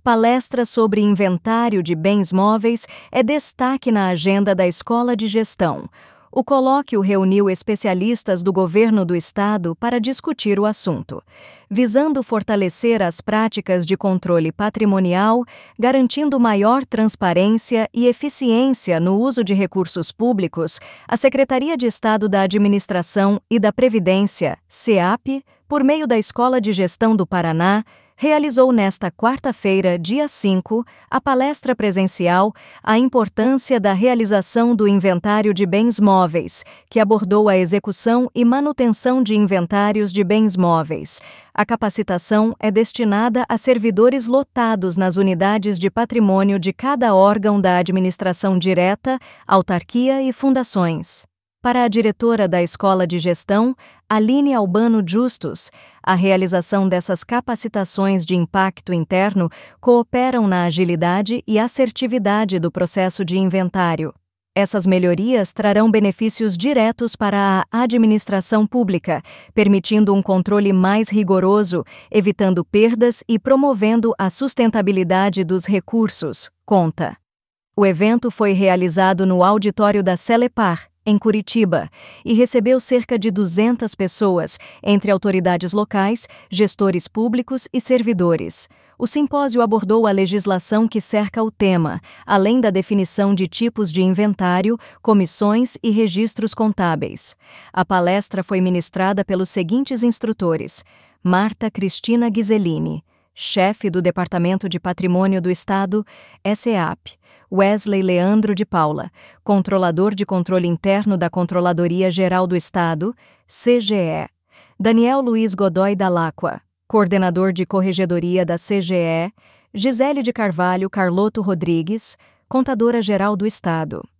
palestra sobre inventário de bens móveis é destaque na agenda da Escola de Gestão. O colóquio reuniu especialistas do governo do estado para discutir o assunto, visando fortalecer as práticas de controle patrimonial, garantindo maior transparência e eficiência no uso de recursos públicos. A Secretaria de Estado da Administração e da Previdência, SEAP, por meio da Escola de Gestão do Paraná, realizou nesta quarta-feira, dia 5, a palestra presencial A Importância da Realização do Inventário de Bens Móveis, que abordou a execução e manutenção de inventários de bens móveis. A capacitação é destinada a servidores lotados nas unidades de patrimônio de cada órgão da administração direta, autarquia e fundações. Para a diretora da Escola de Gestão, Aline Albano Justus, a realização dessas capacitações de impacto interno cooperam na agilidade e assertividade do processo de inventário. Essas melhorias trarão benefícios diretos para a administração pública, permitindo um controle mais rigoroso, evitando perdas e promovendo a sustentabilidade dos recursos, conta. O evento foi realizado no auditório da Celepar, em Curitiba, e recebeu cerca de 200 pessoas, entre autoridades locais, gestores públicos e servidores. O simpósio abordou a legislação que cerca o tema, além da definição de tipos de inventário, comissões e registros contábeis. A palestra foi ministrada pelos seguintes instrutores: Marta Cristina Ghiseline, chefe do Departamento de Patrimônio do Estado, SEAP, Wesley Leandro de Paula, controlador de controle interno da Controladoria Geral do Estado, CGE, Daniel Luiz Godoy Dalacqua, coordenador de Corregedoria da CGE, Gisele de Carvalho Carlotto Rodrigues, contadora geral do Estado.